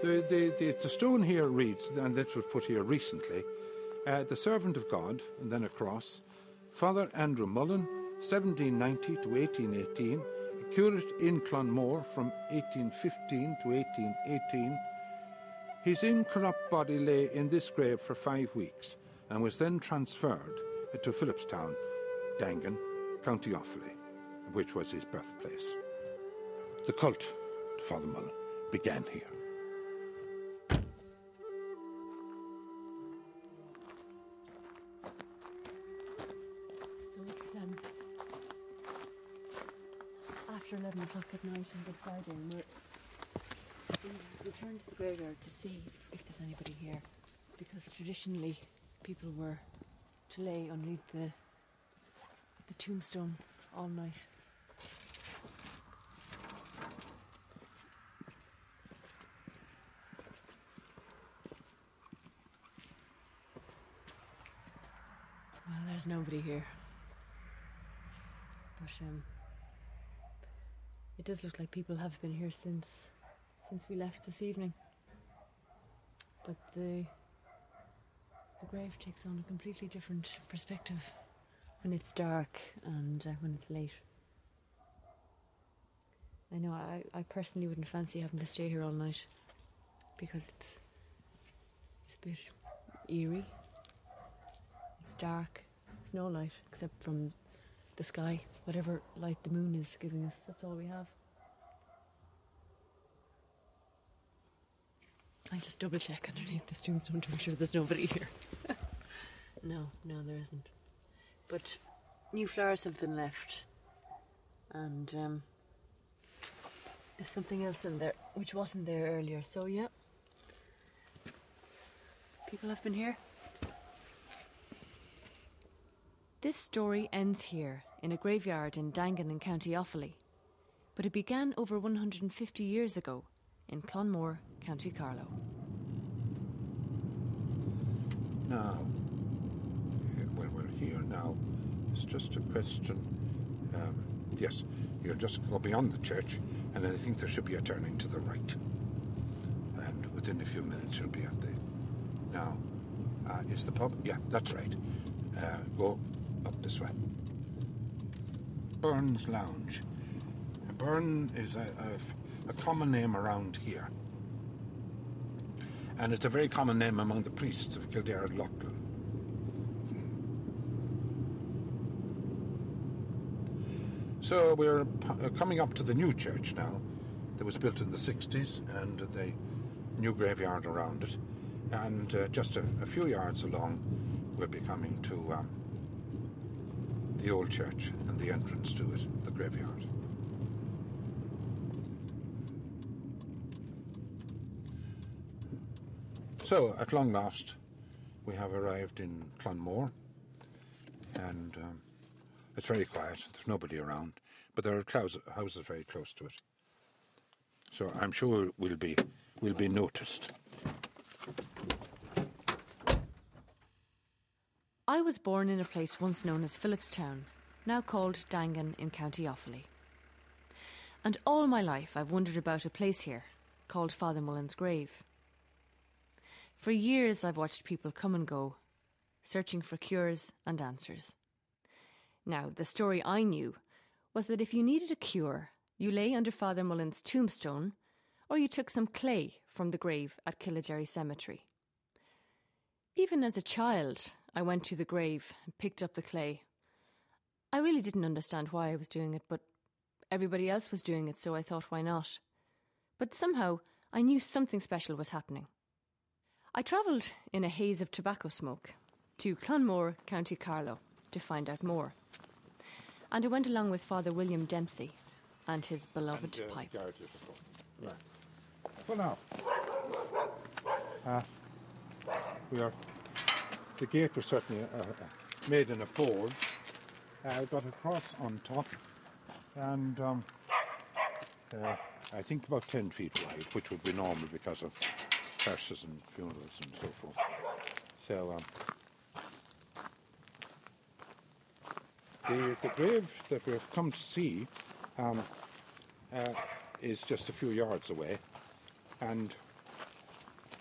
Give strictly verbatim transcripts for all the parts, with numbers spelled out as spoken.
The, the, the, the stone here reads, and this was put here recently, uh, the servant of God, and then a cross, Father Andrew Mullen, seventeen ninety to eighteen eighteen, curate in Clonmore from eighteen fifteen to eighteen eighteen. His incorrupt body lay in this grave for five weeks and was then transferred to Philipstown, Dangan, County Offaly, which was his birthplace. The cult to Father Mullen began here. So it's um, after eleven o'clock at night on Good Friday, and we're we returned to the graveyard to see if, if there's anybody here, because traditionally people were to lay underneath the the tombstone all night. Well, there's nobody here, but um, it does look like people have been here since since we left this evening. But the the grave takes on a completely different perspective when it's dark and uh, when it's late. I know I, I personally wouldn't fancy having to stay here all night, because it's it's a bit eerie. It's dark. There's no light except from the sky. Whatever light the moon is giving us, that's all we have. I just double check underneath this tombstone to make sure there's nobody here. no, no, there isn't. But new flowers have been left, and um, there's something else in there which wasn't there earlier. So yeah, people have been here. This story ends here, in a graveyard in Dangan in County Offaly. But it began over one hundred fifty years ago in Clonmore, County Carlow. Now, well, we're here now. It's just a question. Um, yes, you'll just go beyond the church, and then I think there should be a turning to the right. And within a few minutes, you'll be at the... Now, uh, is the pub? Yeah, that's right. Uh, go up this way. Burns Lounge. Burn is a, a, a common name around here. And it's a very common name among the priests of Kildare and Loughlin. So we're p- coming up to the new church now. That was built in the sixties, and the new graveyard around it. And uh, just a, a few yards along, we'll be coming to um, the old church and the entrance to it, the graveyard. So, at long last, we have arrived in Clonmore, and um, it's very quiet. There's nobody around, but there are clous- houses very close to it. So I'm sure we'll be we'll be noticed. I was born in a place once known as Philipstown, now called Dangan in County Offaly. And all my life I've wondered about a place here, called Father Mullen's grave. For years I've watched people come and go, searching for cures and answers. Now, the story I knew was that if you needed a cure, you lay under Father Mullen's tombstone, or you took some clay from the grave at Killajerry Cemetery. Even as a child, I went to the grave and picked up the clay. I really didn't understand why I was doing it, but everybody else was doing it, so I thought, why not? But somehow, I knew something special was happening. I travelled in a haze of tobacco smoke to Clonmore, County Carlow, to find out more. And I went along with Father William Dempsey and his beloved and, uh, pipe. Right. Well, now, uh, we are. The gate was certainly uh, made in a forge, uh, got a cross on top, and um, uh, I think about ten feet wide, which would be normal because of hearses and funerals and so forth. So um, the, the grave that we've come to see um, uh, is just a few yards away, and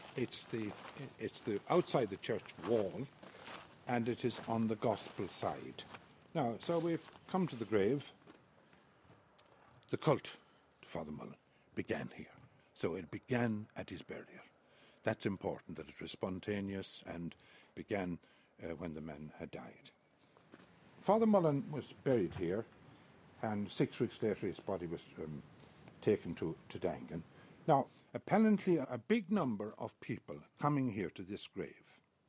It's the it's the outside the church wall, and it is on the gospel side. Now, so we've come to the grave. The cult to Father Mullen began here. So it began at his burial. That's important, that it was spontaneous and began uh, when the man had died. Father Mullen was buried here, and six weeks later his body was um, taken to, to Dangan. Now, apparently a big number of people coming here to this grave,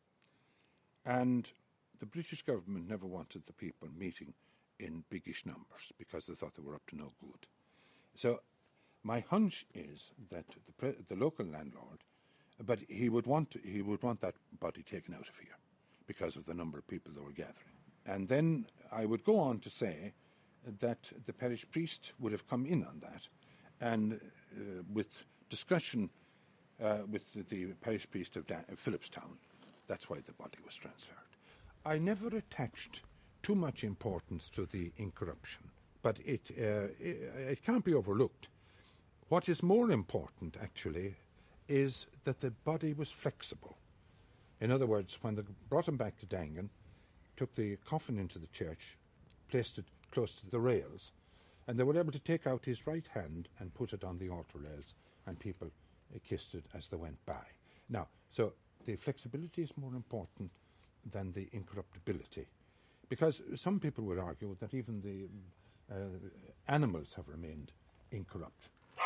and the British government never wanted the people meeting in biggish numbers because they thought they were up to no good. So my hunch is that the, pre- the local landlord, but he would want to, he would want that body taken out of here because of the number of people that were gathering. And then I would go on to say that the parish priest would have come in on that, and uh, with discussion uh, with the, the parish priest of Dan- Phillipstown, that's why the body was transferred. I never attached too much importance to the incorruption, but it, uh, it, it can't be overlooked. What is more important, actually, is that the body was flexible. In other words, when they brought him back to Dangan, took the coffin into the church, placed it close to the rails, and they were able to take out his right hand and put it on the altar rails, and people uh, kissed it as they went by. Now, so the flexibility is more important than the incorruptibility, because some people would argue that even the uh, animals have remained incorrupt.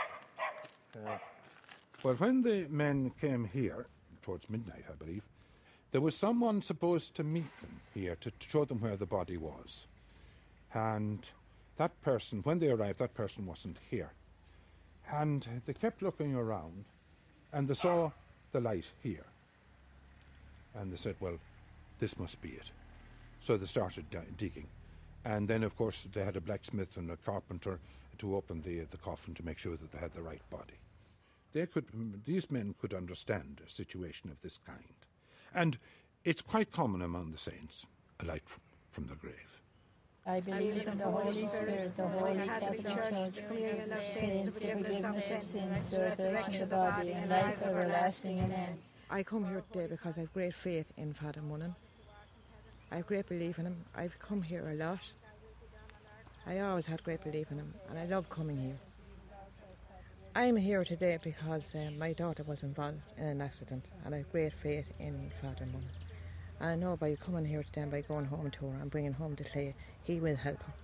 Uh, but when the men came here, towards midnight, I believe, there was someone supposed to meet them here to, to show them where the body was. And that person, when they arrived, that person wasn't here. And they kept looking around, and they saw the light here. And they said, well, this must be it. So they started di- digging. And then, of course, they had a blacksmith and a carpenter to open the, the coffin to make sure that they had the right body. They could, these men could understand a situation of this kind. And it's quite common among the saints, a light f- from the grave. I believe in the Holy Spirit, the Holy Catholic Church, communion of saints, the forgiveness of sins, the resurrection of the body, and life everlasting. Amen. I come here today because I have great faith in Father Mullen. I have great belief in him. I've come here a lot. I always had great belief in him, and I love coming here. I'm here today because um, my daughter was involved in an accident, and I have great faith in Father Mullen. And I know by coming here today and by going home to her and bringing home the clay, he will help her.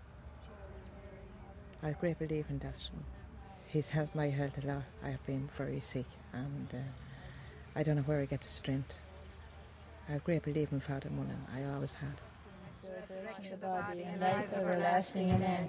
I have great belief in that. He's helped my health a lot. I have been very sick, and uh, I don't know where I get the strength. I have great belief in Father Mullen. I always had. The resurrection of the body, and life everlasting. Amen.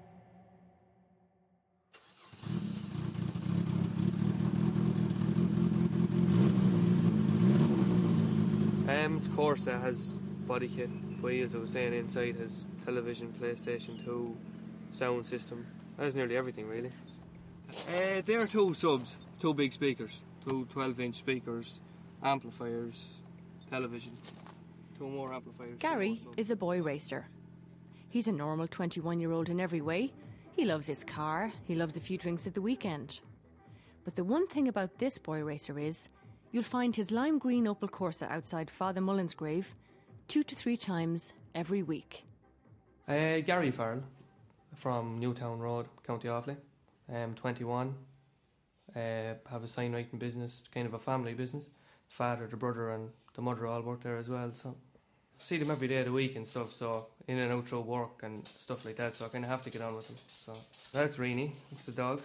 Um, it's Corsa, has body kit, wheels, I was saying, inside, has television, PlayStation two, sound system, has nearly everything really. Uh, there are two subs, two big speakers, two twelve inch speakers, amplifiers, television, two more amplifiers. Gary is a boy racer. He's a normal twenty-one-year-old in every way. He loves his car, he loves a few drinks at the weekend. But the one thing about this boy racer is you'll find his lime green Opel Corsa outside Father Mullen's grave two to three times every week. Uh, Gary Farrell from Newtown Road, County Offaly. Um, twenty-one. Uh, have a signwriting business, kind of a family business. Father, the brother and the mother all work there as well. So see them every day of the week and stuff, so in and out through work and stuff like that, so I kind of have to get on with them. So that's Reenie, it's the dog.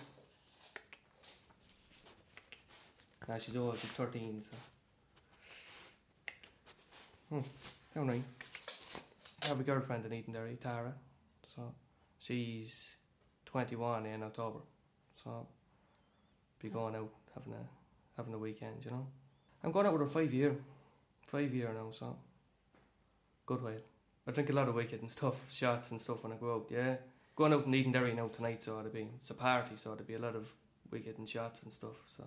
Now she's old, she's thirteen, so. Hmm, down right. I have a girlfriend in Edenderry, Tara, so she's twenty-one in October, so be going out having a having a weekend, you know. I'm going out with her five year, five year now, so good while. I drink a lot of wicked and stuff, shots and stuff when I go out, yeah. Going out in Edenderry now tonight, so it'll be, it's a party, so there'll be a lot of wicked and shots and stuff, so.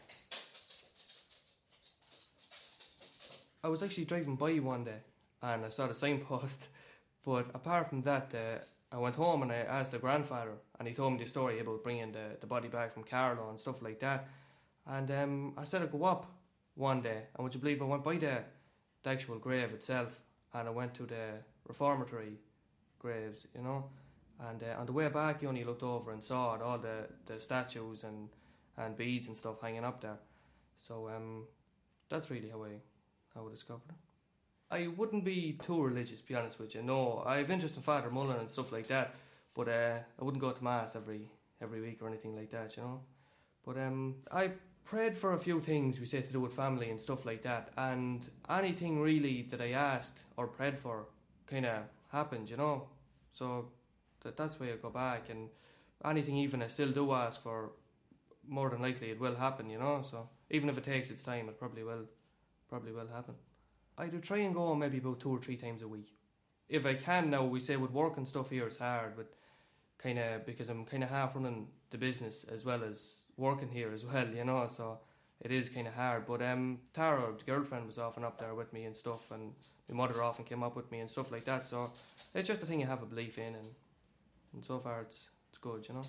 I was actually driving by one day and I saw the signpost, but apart from that, uh, I went home and I asked the grandfather, and he told me the story about bringing the, the body back from Carlow and stuff like that. And um, I said I'd go up one day, and would you believe I went by the, the actual grave itself, and I went to the reformatory graves, you know, and uh, on the way back you only looked over and saw it, all the, the statues and, and beads and stuff hanging up there. So um, that's really how I, how I discovered it. I wouldn't be too religious, to be honest with you. No, I have interest in Father Mullen and stuff like that, but uh, I wouldn't go to Mass every every week or anything like that, you know. But um, I prayed for a few things, we say, to do with family and stuff like that, and anything really that I asked or prayed for kind of happened, you know. So that, that's why I go back, and anything even I still do ask for, more than likely it will happen, you know. So even if it takes its time, it probably will, probably will happen. I do try and go maybe about two or three times a week. If I can now, we say with work and stuff here it's hard, but kind of because I'm kind of half running the business as well as working here as well, you know, so it is kind of hard. But um, Tara, the girlfriend, was often up there with me and stuff, and my mother often came up with me and stuff like that, so it's just a thing you have a belief in, and, and so far it's it's good, you know.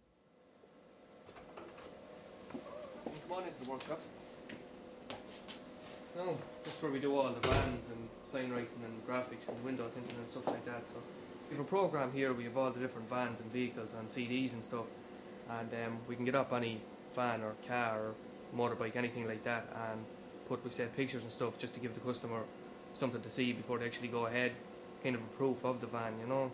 Come on into the workshop. No, this is where we do all the vans and sign writing and graphics and window tinting and stuff like that. So we have a program here. We have all the different vans and vehicles on C Ds and stuff, and um, we can get up any van or car or motorbike, anything like that, and put, we say, pictures and stuff just to give the customer something to see before they actually go ahead, kind of a proof of the van, you know.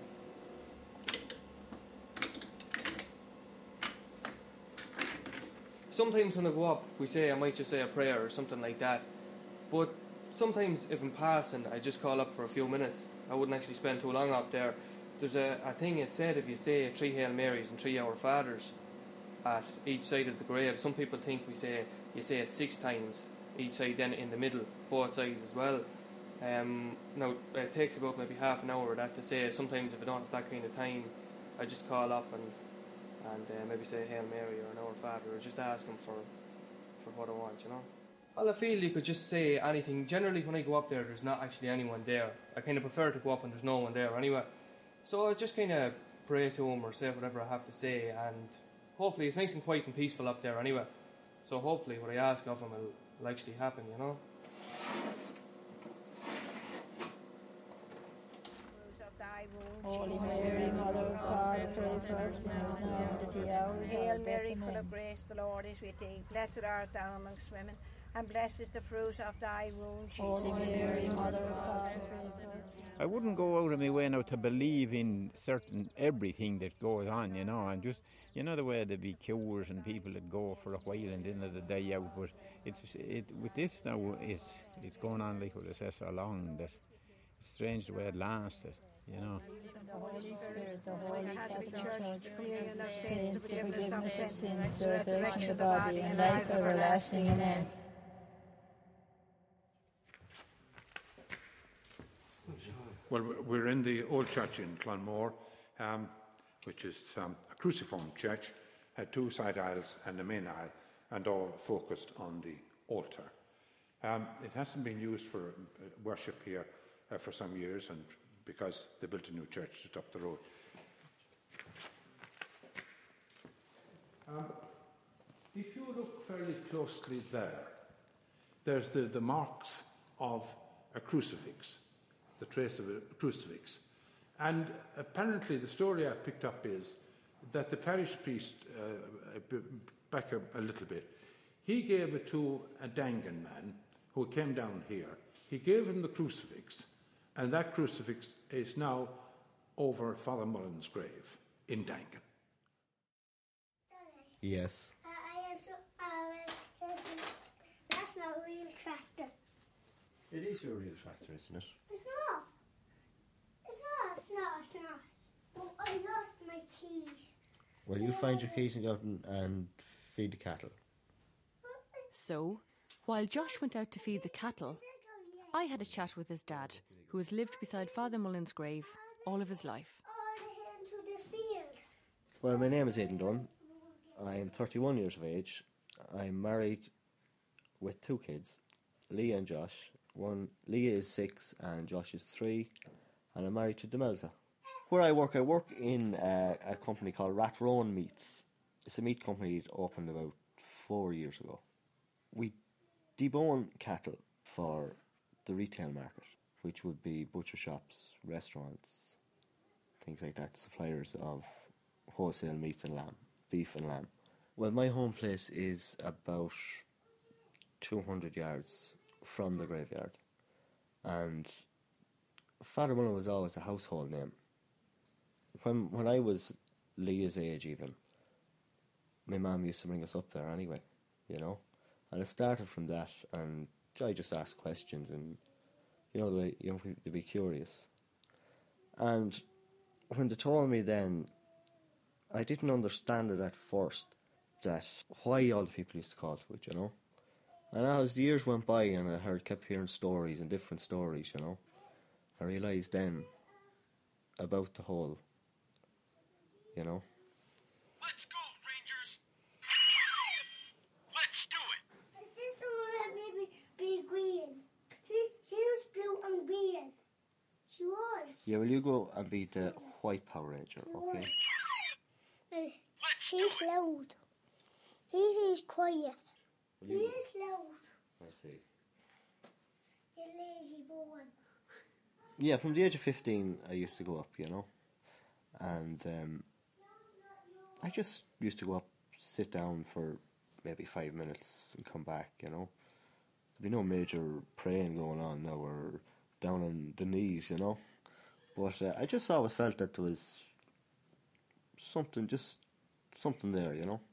Sometimes when I go up, we say I might just say a prayer or something like that. But sometimes if I'm passing, I just call up for a few minutes. I wouldn't actually spend too long up there. There's a, a thing it said, if you say three Hail Marys and three Our Fathers at each side of the grave, some people think we say you say it six times each side, then in the middle, both sides as well. Um, now, it takes about maybe half an hour that to say. Sometimes if I don't have that kind of time, I just call up and and uh, maybe say Hail Mary or an Our Father, or just ask them for, for what I want, you know. Well, I feel you could just say anything. Generally, when I go up there, there's not actually anyone there. I kind of prefer to go up and there's no one there anyway. So I just kind of pray to him or say whatever I have to say, and hopefully it's nice and quiet and peaceful up there anyway. So hopefully what I ask of him will, will actually happen, you know. Holy Mary, Mother of God, pray for us sinners now and at the hour of our death. Hail Mary, full Amen. of grace, the Lord is with thee. Blessed art thou amongst women, and blessed is the fruit of thy womb, Jesus. Holy Mary, Mother of God, pray for us. I wouldn't go out of my way now to believe in certain everything that goes on, you know, and just, you know, the way there'd be cures and people that go for a while and then the day out, but it's it with this now, it's it's going on like what it says so long that it's strange the way it lasted, you know. The Holy Spirit, the Holy Catholic Catholic Church, Church, communion of saints, saints, the the forgiveness of sins, the the resurrection of the body, and life everlasting. Amen. Well, we're in the old church in Clonmore, um, which is um, a cruciform church, had two side aisles and a main aisle, and all focused on the altar. Um, it hasn't been used for uh, worship here uh, for some years, and because they built a new church just up the road. Um, if you look fairly closely there, there's the, the marks of a crucifix, the trace of a crucifix. And apparently the story I picked up is that the parish priest, uh, back a, a little bit, he gave it to a Dangan man who came down here. He gave him the crucifix, and that crucifix is now over Father Mullen's grave in Dangan. Yes. Uh, I am so, uh, that's not a real tractor. It is your real tractor, isn't it? It's not. It's not, it's not, it's not. Oh, I lost my keys. Well, you find your keys and go out and, and feed the cattle. So, while Josh went out to feed the cattle, I had a chat with his dad, who has lived beside Father Mullen's grave all of his life. Or into the field. Well, my name is Aidan Dunn. I am thirty-one years of age. I'm married with two kids, Leah and Josh. One, Leah is six and Josh is three, and I'm married to Demelza. Where I work, I work in uh, a company called Rathrowan Meats. It's a meat company that opened about four years ago. We debone cattle for the retail market, which would be butcher shops, restaurants, things like that, suppliers of wholesale meats and lamb, beef and lamb. Well, my home place is about two hundred yards from the graveyard, and Father Mullen was always a household name. When when I was Leah's age even, my mum used to bring us up there anyway, you know. And it started from that, and I just asked questions, and, you know, the way young people, to be curious. And when they told me then, I didn't understand it at first, that why all the people used to call to it, you know. And as the years went by and I heard, kept hearing stories and different stories, you know, I realised then about the whole, you know. Let's go, Rangers! Let's do it! My sister wanted me to be green. She, she was blue and green. She was. Yeah, will you go and be the white Power Ranger, She okay? was. Uh, he's loud. He's, he's quiet. Will He you- is loud. I see. You lazy boy. Yeah, from the age of fifteen, I used to go up, you know, and um, I just used to go up, sit down for maybe five minutes and come back, you know. There'd be no major praying going on now or down on the knees, you know. But uh, I just always felt that there was something, just something there, you know.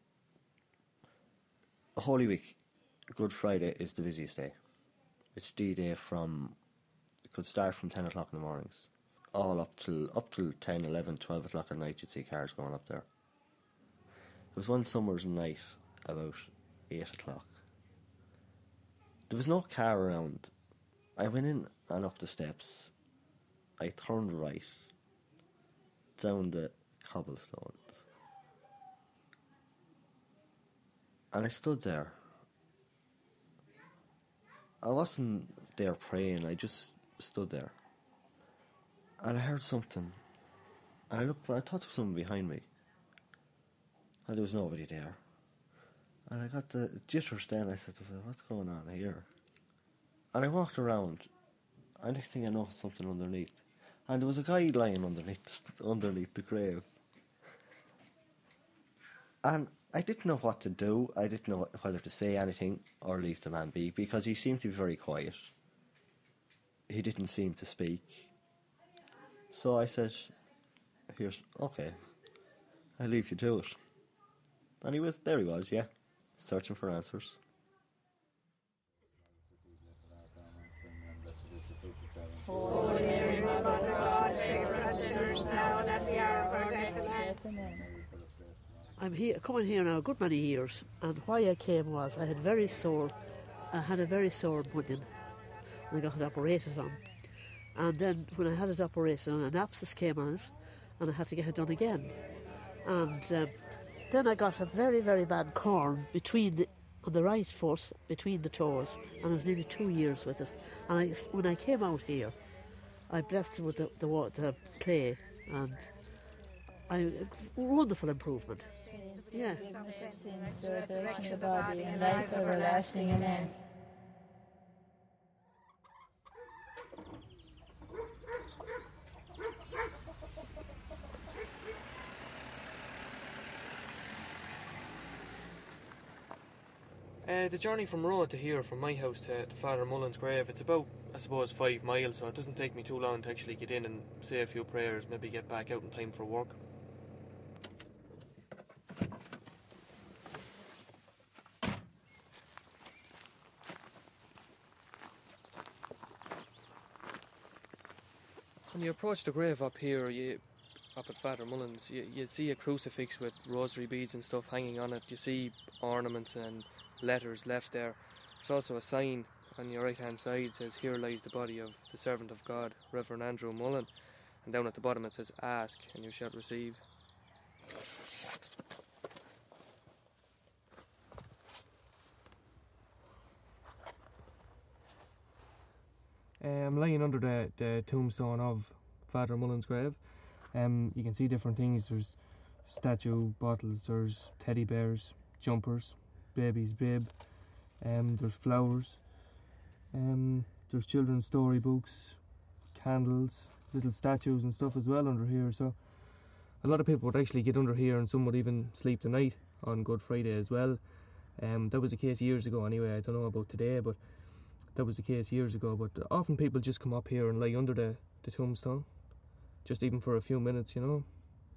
Holy Week, Good Friday is the busiest day. It's D-Day from, it could start from ten o'clock in the mornings, all up till up till ten, eleven, twelve o'clock at night. You'd see cars going up there. There was one summer's night about eight o'clock. There was no car around. I went in and up the steps. I turned right down the cobblestones, and I stood there. I wasn't there praying, I just stood there. And I heard something. And I looked, I thought there was someone behind me. And there was nobody there. And I got the jitters then. I said, what's going on here? And I walked around. And next thing I noticed something underneath. And there was a guy lying underneath, underneath the grave. And I didn't know what to do. I didn't know whether to say anything or leave the man be, because he seemed to be very quiet. He didn't seem to speak. So I said, here's, okay, I'll leave you to it. And he was, there he was, yeah, searching for answers. Holy Mary, Mother of God, pray for us sinners now and at the hour of our death. Amen. I'm here, coming here now a good many years, and why I came was I had very sore, I had a very sore bunion, and I got it operated on. And then when I had it operated on, an abscess came on it, and I had to get it done again. And um, then I got a very, very bad corn between the, on the right foot, between the toes, and I was nearly two years with it. And I, when I came out here, I blessed it with the, the, wa- the clay, and I, wonderful improvement. Yeah. Forgiveness of sins, resurrection of the body, and life everlasting. Amen. Uh, the journey from Rowan to here, from my house to, to Father Mullen's grave, it's about, I suppose, five miles, so it doesn't take me too long to actually get in and say a few prayers, maybe get back out in time for work. When you approach the grave up here, you, up at Father Mullen's, you, you see a crucifix with rosary beads and stuff hanging on it. You see ornaments and letters left there. There's also a sign on your right hand side says, "Here lies the body of the servant of God, Reverend Andrew Mullen." And down at the bottom it says, "Ask and you shall receive." I'm lying under the, the tombstone of Father Mullen's grave. Um, you can see different things. There's statue bottles, there's teddy bears, jumpers, baby's bib, um, there's flowers, Um, there's children's storybooks, candles, little statues and stuff as well under here. So a lot of people would actually get under here, and some would even sleep the night on Good Friday as well. Um, that was the case years ago anyway. I don't know about today, but that was the case years ago. But often people just come up here and lie under the, the tombstone, just even for a few minutes, you know.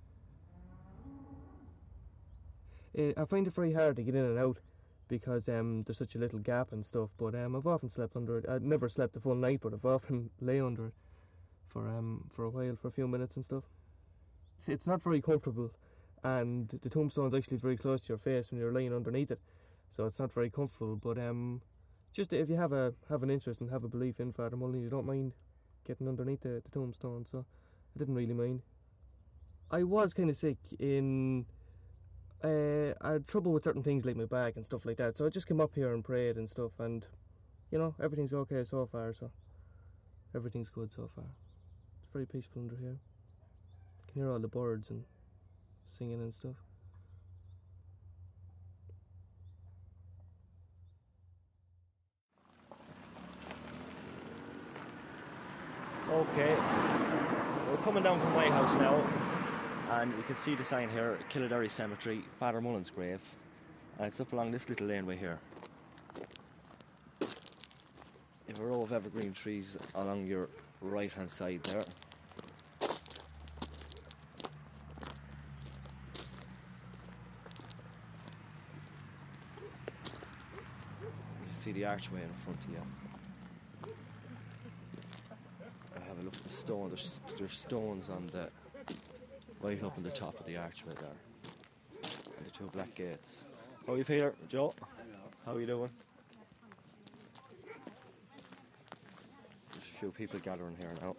Uh, I find it very hard to get in and out because um, there's such a little gap and stuff, but um, I've often slept under it. I've never slept a full night, but I've often lay under it for um for a while, for a few minutes and stuff. It's not very comfortable, and the tombstone's actually very close to your face when you're lying underneath it, so it's not very comfortable. But um, just if you have a have an interest and have a belief in Father Mullen, you don't mind getting underneath the, the tombstone, so I didn't really mind. I was kind of sick in... Uh, I had trouble with certain things like my back and stuff like that, so I just came up here and prayed and stuff, and you know, everything's okay so far, so everything's good so far. It's very peaceful under here. You can hear all the birds and singing and stuff. Okay, we're coming down from my house now, and you can see the sign here, Killederry Cemetery, Father Mullen's grave, and it's up along this little laneway here. You have a row of evergreen trees along your right hand side there. You can see the archway in front of you. Have a look at the stone. There's, there's stones on the right up on the top of the archway there, and the two black gates. How are you, Peter? Joe? How are you doing? There's a few people gathering here now.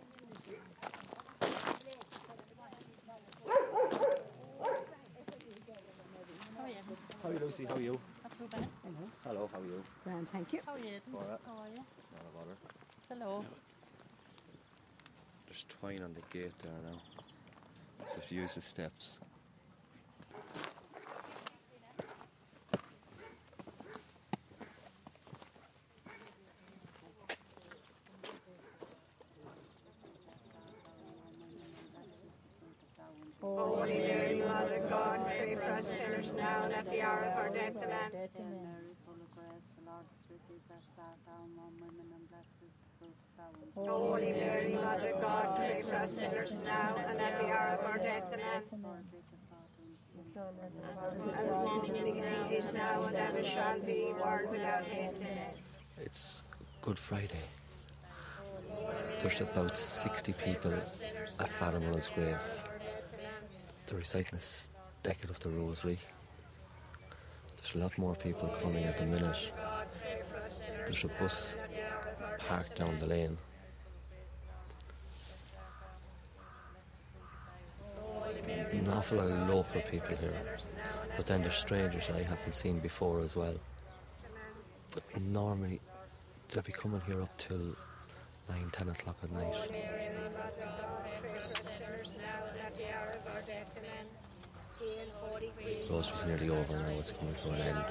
How are you, Lucy? How are you? Hello. Hello, how are you? Grand, thank you. How are you? All right. How are you? Not a bother. Hello. There's twine on the gate there now. So if you use the steps. Holy Mary, Mother of God, pray for us sinners now and at the hour of our death. Amen. Holy Mary, Mother of God, pray for us sinners now and at the hour of our death. Amen. As in the beginning, is now, and ever shall be, world without end. It's Good Friday. There's about sixty people at Father Mullen's grave. They're reciting this decade of the Rosary. There's a lot more people coming at the minute. There's a bus parked down the lane. An awful lot of local people here, but then there's strangers I haven't seen before as well. But normally they'll be coming here up till nine, ten o'clock at night. Rosary's nearly over now, it's coming to an end.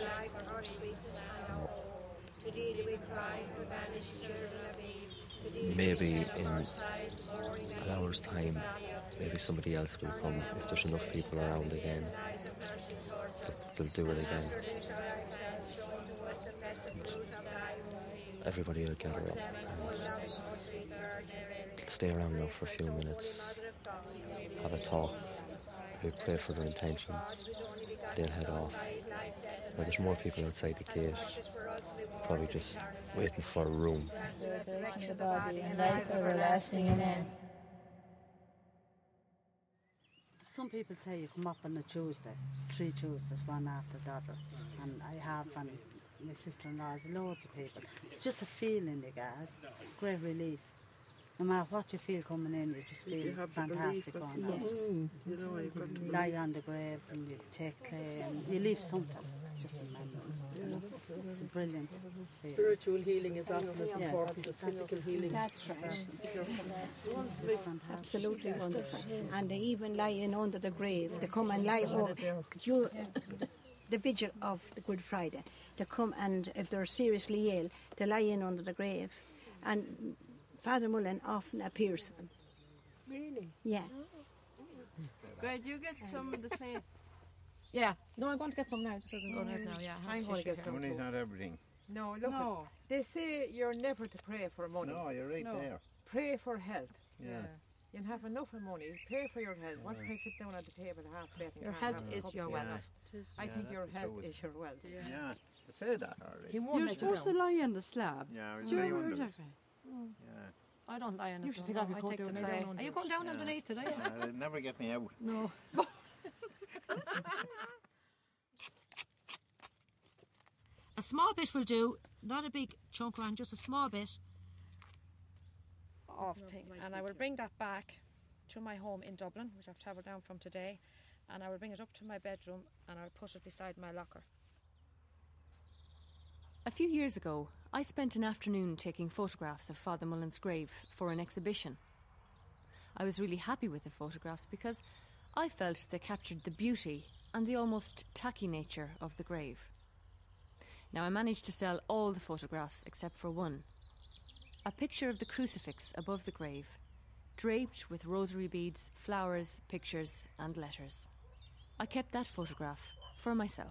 Maybe in an hour's time, maybe somebody else will come if there's enough people around again. They'll do it again. And everybody will gather up and stay around now for a few minutes, have a talk, they pray for their intentions, they'll head off. Now there's more people outside the gate, probably just waiting for a room. Resurrection of the body and life everlasting. Amen. Some people say you come up on a Tuesday, three Tuesdays, one after the other, and I have, and my sister-in-law has loads of people. It's just a feeling you get, it's great relief. No matter what you feel coming in, you just feel You have the fantastic belief, going yes. Mm, you know, you've got to lie believe. on the grave and you take clay and you leave something, just remembrance. You know? It's a brilliant feeling. Spiritual healing is often as Yeah. important as physical healing. That's right. It's fantastic. Absolutely wonderful. And they even lie in under the grave. They come and lie over. You, the vigil of the Good Friday. They come and if they're seriously ill, they lie in under the grave. And Father Mullen often appears to them. Really? Yeah. Great, you get some of the clay. Yeah, no, I'm going to get some now. Just doesn't go out now. Yeah, I I'm going to get some. Money's not everything. No, look. No. At, they say you're never to pray for money. No, you're right No. there. Pray for health. Yeah. You'll have enough of money. Pray for your health. Once you sit down at the table half plate and Your can't health have a is cup your of wealth. tea. I Yeah, think your that's the health truth. is your wealth. Yeah, they say that already. He won't You're let you supposed to down. lie on the slab. Yeah, we'll Do you lay ever under heard it. that way? Oh. Yeah. I don't lie on You the should floor. take off your I coat take down the and lay clay. down Are you under going it. down Yeah. underneath it? Are you? Yeah, they'll never get me out. No. A small bit will do, not a big chunk around, just a small bit of thing. And I will bring that back to my home in Dublin, which I've travelled down from today, and I will bring it up to my bedroom and I'll put it beside my locker. A few years ago, I spent an afternoon taking photographs of Father Mullen's grave for an exhibition. I was really happy with the photographs because I felt they captured the beauty and the almost tacky nature of the grave. Now, I managed to sell all the photographs except for one. A picture of the crucifix above the grave, draped with rosary beads, flowers, pictures and letters. I kept that photograph for myself.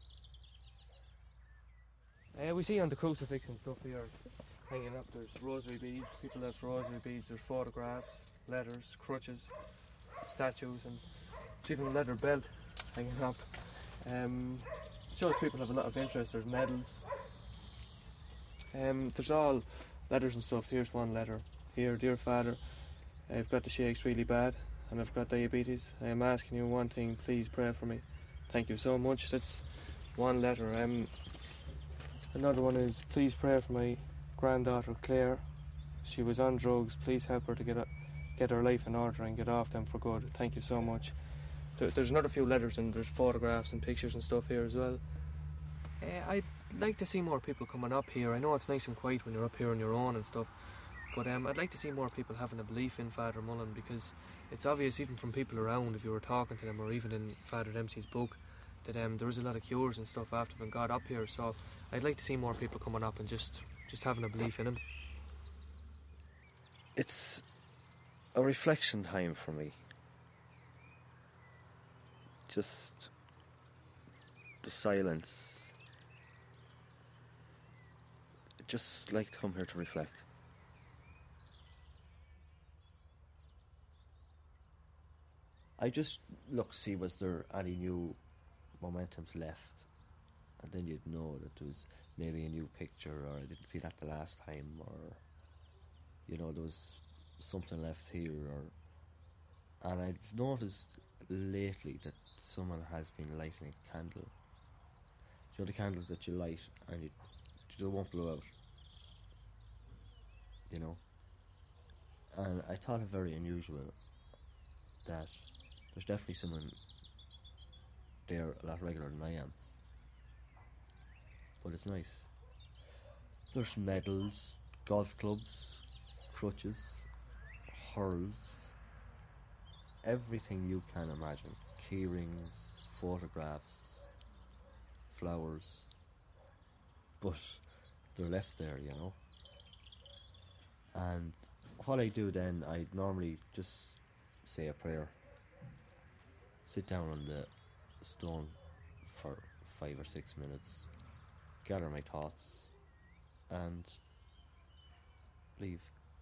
Uh, we see on the crucifix and stuff here hanging up, there's rosary beads, people left rosary beads, there's photographs, letters, crutches, statues, and there's even a leather belt hanging up. Um, shows people have a lot of interest. There's medals. Um, there's all letters and stuff. Here's one letter. Here, dear Father, I've got the shakes really bad and I've got diabetes. I am asking you one thing, please pray for me. Thank you so much. That's one letter. Um, another one is, please pray for my granddaughter Claire. She was on drugs. Please help her to get a, get her life in order and get off them for good. Thank you so much. There, there's another few letters and there's photographs and pictures and stuff here as well. Uh, I'd like to see more people coming up here. I know it's nice and quiet when you're up here on your own and stuff, but um, I'd like to see more people having a belief in Father Mullen, because it's obvious even from people around, if you were talking to them, or even in Father Dempsey's book, that um, there is a lot of cures and stuff after when God up here. So I'd like to see more people coming up and just, just having a belief in him. It's a reflection time for me. Just the silence. Just like to come here to reflect. I just look to see was there any new momentums left, and then you'd know that there was maybe a new picture, or I didn't see that the last time, or you know there was something left here, or and I've noticed lately that someone has been lighting a candle. You know the candles that you light and you, they won't blow out. You know, and I thought it very unusual that there's definitely someone there a lot regular than I am. But it's nice. There's medals, golf clubs, crutches, hurls, everything you can imagine. Key rings, photographs, flowers. But they're left there, you know. And what I do then, I normally just say a prayer, sit down on the stone for five or six minutes, gather my thoughts, and leave.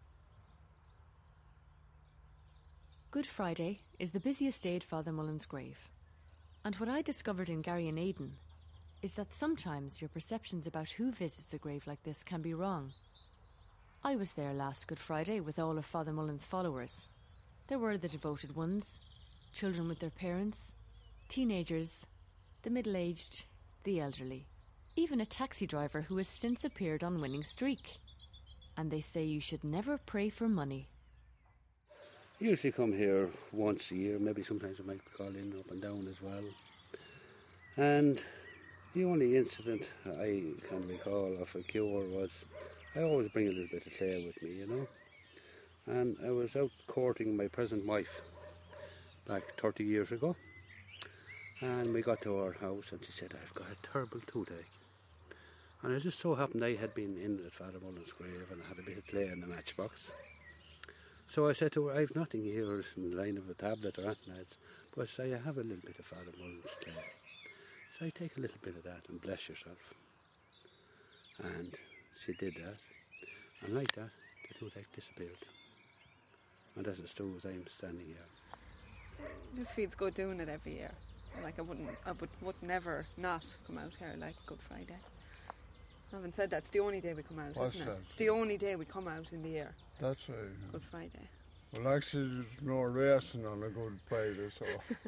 Good Friday is the busiest day at Father Mullen's grave. And what I discovered in Garryonaden is that sometimes your perceptions about who visits a grave like this can be wrong. I was there last Good Friday with all of Father Mullen's followers. There were the devoted ones, children with their parents, teenagers, the middle-aged, the elderly, even a taxi driver who has since appeared on Winning Streak. And they say you should never pray for money. I usually come here once a year, maybe sometimes I might call in up and down as well. And the only incident I can recall of a cure was, I always bring a little bit of clay with me, you know. And I was out courting my present wife back thirty years ago. And we got to our house and she said, I've got a terrible toothache. And it just so happened I had been in at Father Mullen's grave and I had a bit of clay in the matchbox. So I said to her, I've nothing here in the line of a tablet or anything else, but I say, I have a little bit of Father Mullen's clay. So I take a little bit of that and bless yourself. And she did that. And like that, the toothache disappeared. And as it stood as I'm standing here. It just feels good doing it every year. Like I wouldn't, I would, would never not come out here like Good Friday. Having said that, it's the only day we come out, What's isn't it? that? It's the only day we come out in the year. That's right. Good Friday. Well, actually, there's no racing on a Good Friday, so.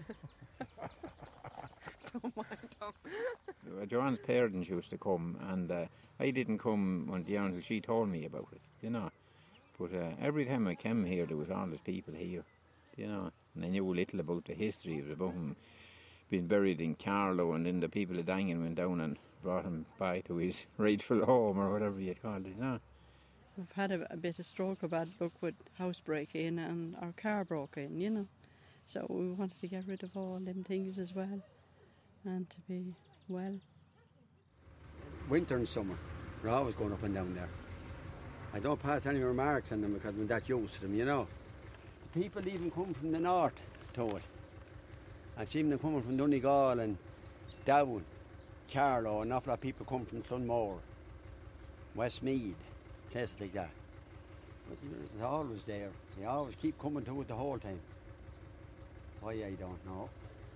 Don't mind Tom. Uh, Joanne's parents used to come, and uh, I didn't come until until she told me about it, you know. But uh, every time I came here, there was all these people here, you know, and I knew a little about the history. It was about him being buried in Carlow, and then the people of Dangan went down and brought him back to his rightful home, or whatever you call it, you know. We've had a, a bit of stroke of bad luck with house break-in and our car broke in, you know. So we wanted to get rid of all them things as well, and to be well. Winter and summer, we're always going up and down there. I don't pass any remarks on them because I'm that used to them, you know. The people even come from the north to it. I've seen them coming from Donegal and Down, Carlow, an awful lot of people come from Clonmore, Westmead, places like that. But it's always there. They always keep coming to it the whole time. Why, I don't know.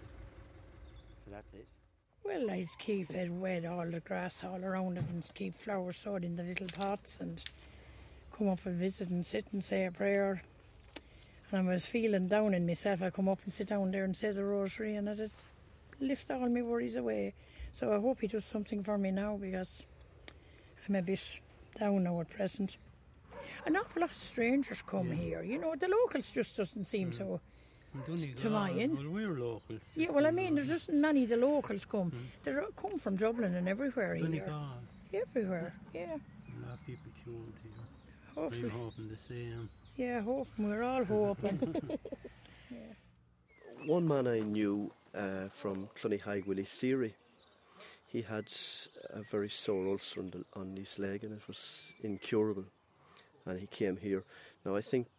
So that's it. Well, I'd keep it wet, all the grass all around it, and keep flowers sowed in the little pots, and come up and visit and sit and say a prayer. And I was feeling down in myself, I come up and sit down there and say the rosary, and it'd lift all my worries away. So I hope he does something for me now, because I'm a bit down now at present. An awful lot of strangers come yeah. here, you know, the locals just doesn't seem mm. so to mind. Well, we're locals. Yeah, well, I mean, there's just many the locals come. Mm. They come from Dublin and everywhere Donegal. here. Everywhere, yeah. A lot of people tuned here. Hopefully. We're hoping the same. Yeah, hoping. We're all hoping. yeah. One man I knew uh, from Cloneyhigh, Willie Seary, he had a very sore ulcer on, the, on his leg, and it was incurable. And he came here. Now, I think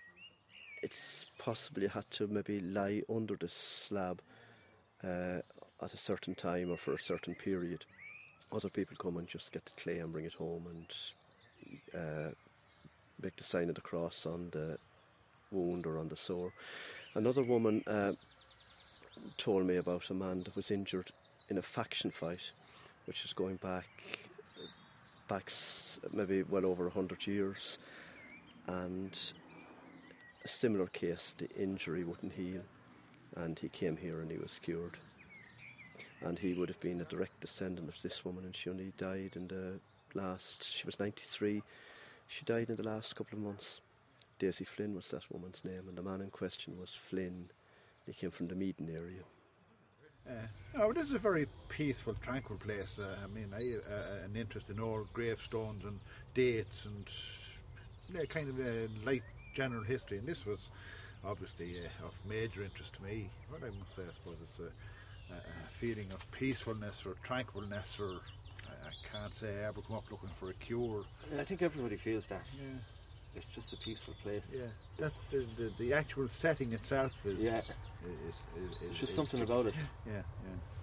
it's possibly had to maybe lie under the slab uh, at a certain time or for a certain period. Other people come and just get the clay and bring it home and uh, make the sign of the cross on the wound or on the sore. Another woman uh, told me about a man that was injured in a faction fight, which is going back back maybe well over a hundred years, and a similar case, the injury wouldn't heal, and he came here and he was cured. And he would have been a direct descendant of this woman, and she only died in the last, she was ninety-three, she died in the last couple of months. Daisy Flynn was that woman's name, and the man in question was Flynn. He came from the Meaden area. Uh, oh, this is a very peaceful, tranquil place. Uh, I mean, I uh, an interest in old gravestones and dates and yeah, kind of a light general history, and this was obviously uh, of major interest to me. What I must say, I suppose, it's a, a, a feeling of peacefulness or tranquilness, or I, I can't say I ever come up looking for a cure. I think everybody feels that. Yeah. It's just a peaceful place. Yeah, that's the, the, the actual setting itself is. Yeah. Is, is, is, it's just is something good. about it. Yeah, yeah.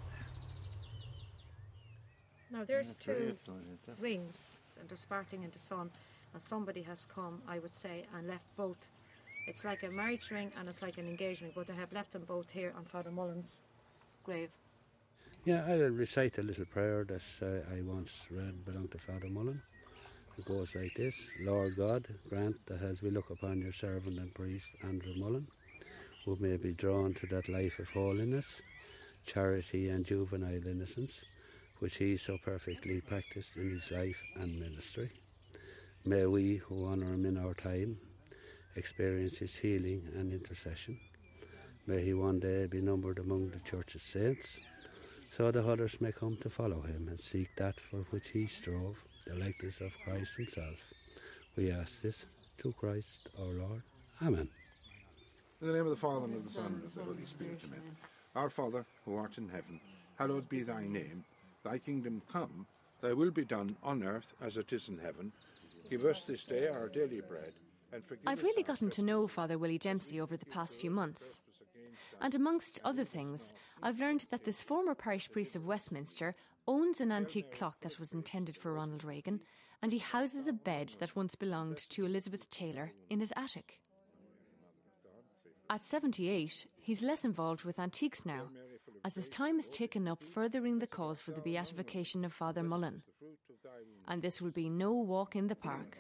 Now there's That's two right, rings, and they're sparkling in the sun, and somebody has come, I would say, and left both. It's like a marriage ring and it's like an engagement, but they have left them both here on Father Mullen's grave. Yeah, I'll recite a little prayer that uh, I once read belonged to Father Mullen. It goes like this: Lord God, grant that as we look upon your servant and priest, Andrew Mullen, who may be drawn to that life of holiness, charity and juvenile innocence, which he so perfectly practiced in his life and ministry. May we, who honour him in our time, experience his healing and intercession. May he one day be numbered among the Church's saints, so that others may come to follow him and seek that for which he strove, the likeness of Christ himself. We ask this through Christ our Lord. Amen. In the name of the Father, and of the Son, and of the Holy Spirit, amen. Our Father, who art in heaven, hallowed be thy name. Thy kingdom come, thy will be done on earth as it is in heaven. Give us this day our daily bread, and forgive I've us really our gotten to know Father Willie Dempsey over the past few months. And amongst other things, I've learned that this former parish priest of Westminster owns an antique clock that was intended for Ronald Reagan, and he houses a bed that once belonged to Elizabeth Taylor in his attic. At seventy-eight, he's less involved with antiques now, as his time is taken up furthering the cause for the beatification of Father Mullen. And this will be no walk in the park.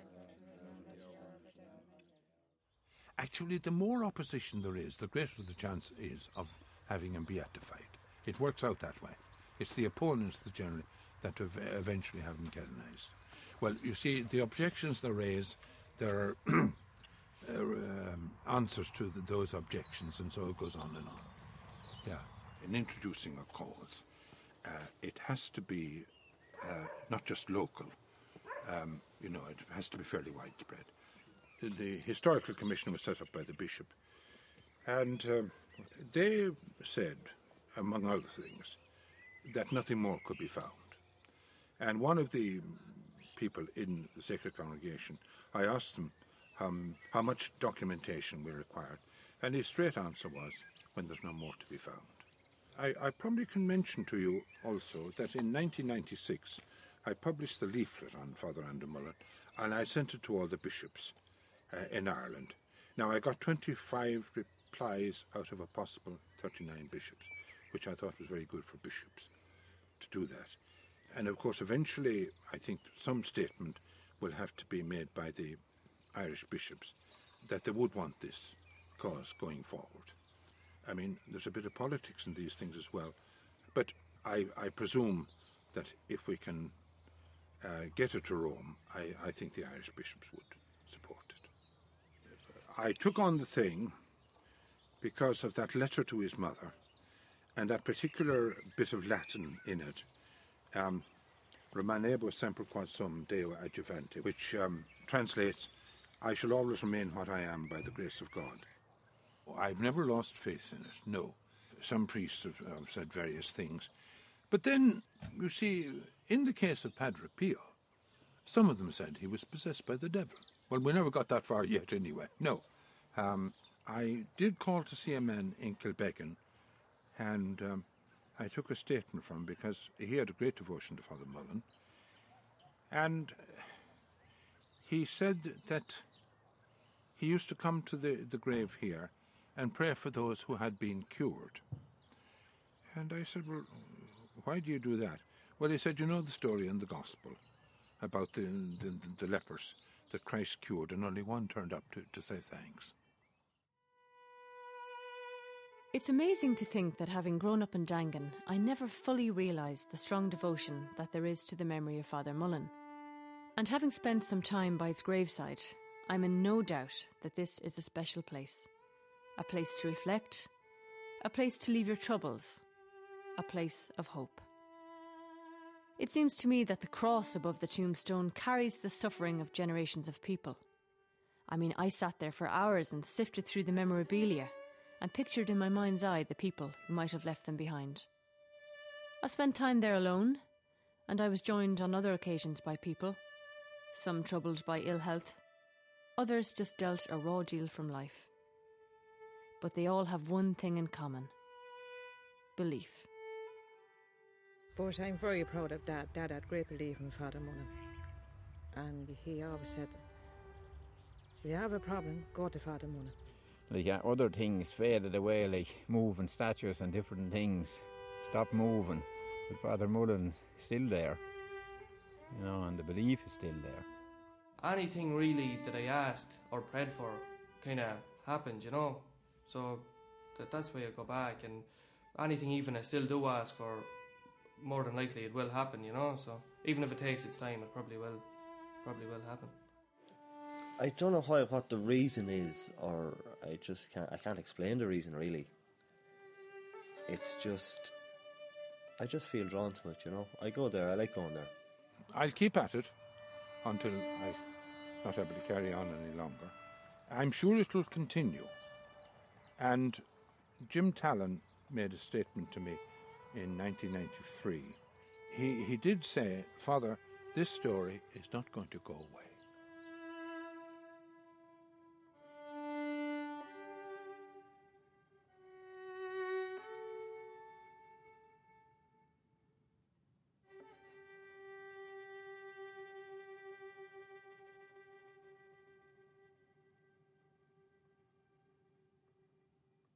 Actually, the more opposition there is, the greater the chance is of having him beatified. It works out that way. It's the opponents that generally that eventually have him canonized. Well, you see, the objections they raise, there are uh, um, answers to the, those objections, and so it goes on and on. Yeah, in introducing a cause, uh, it has to be uh, not just local. Um, you know, it has to be fairly widespread. The Historical Commission was set up by the Bishop, and um, they said, among other things, that nothing more could be found. And one of the people in the Sacred Congregation, I asked them um, how much documentation we required, and his straight answer was, when there's no more to be found. I, I probably can mention to you also that in nineteen ninety-six, I published the leaflet on Father Andrew Mullen, and I sent it to all the bishops uh, in Ireland. Now, I got twenty-five replies out of a possible thirty-nine bishops, which I thought was very good for bishops to do that. And of course, eventually, I think some statement will have to be made by the Irish bishops that they would want this cause going forward. I mean, there's a bit of politics in these things as well, but I, I presume that if we can uh, get it to Rome, I, I think the Irish bishops would support it. I took on the thing because of that letter to his mother and that particular bit of Latin in it, um, Remanebo semper quod sum Deo adjuvante, which um, translates, I shall always remain what I am by the grace of God. I've never lost faith in it, no. Some priests have, have said various things. But then, you see, in the case of Padre Pio, some of them said he was possessed by the devil. Well, we never got that far yet anyway, no. Um, I did call to see a man in Kilbeggan, and um, I took a statement from him because he had a great devotion to Father Mullen. And he said that he used to come to the, the grave here and pray for those who had been cured. And I said, well, why do you do that? Well, he said, you know the story in the Gospel about the, the, the lepers that Christ cured, and only one turned up to, to say thanks. It's amazing to think that having grown up in Dangan, I never fully realised the strong devotion that there is to the memory of Father Mullen. And having spent some time by his graveside, I'm in no doubt that this is a special place. A place to reflect, a place to leave your troubles, a place of hope. It seems to me that the cross above the tombstone carries the suffering of generations of people. I mean, I sat there for hours and sifted through the memorabilia and pictured in my mind's eye the people who might have left them behind. I spent time there alone, and I was joined on other occasions by people, some troubled by ill health, others just dealt a raw deal from life. But they all have one thing in common: belief. But I'm very proud of Dad. Dad had great belief in Father Mullen. And he always said, if you have a problem, go to Father Mullen. Like uh, other things faded away, like moving statues and different things. Stopped moving. But Father Mullen is still there. You know, and the belief is still there. Anything really that I asked or prayed for kind of happened, you know. So that, that's where I go back, and anything even I still do ask for, more than likely it will happen, you know. So even if it takes its time, it probably will, probably will happen. I don't know why, what the reason is, or I just can't, I can't explain the reason really. It's just, I just feel drawn to it, you know. I go there, I like going there. I'll keep at it until I'm not able to carry on any longer. I'm sure it will continue. And Jim Talon made a statement to me in nineteen ninety-three. He, he did say, Father, this story is not going to go away.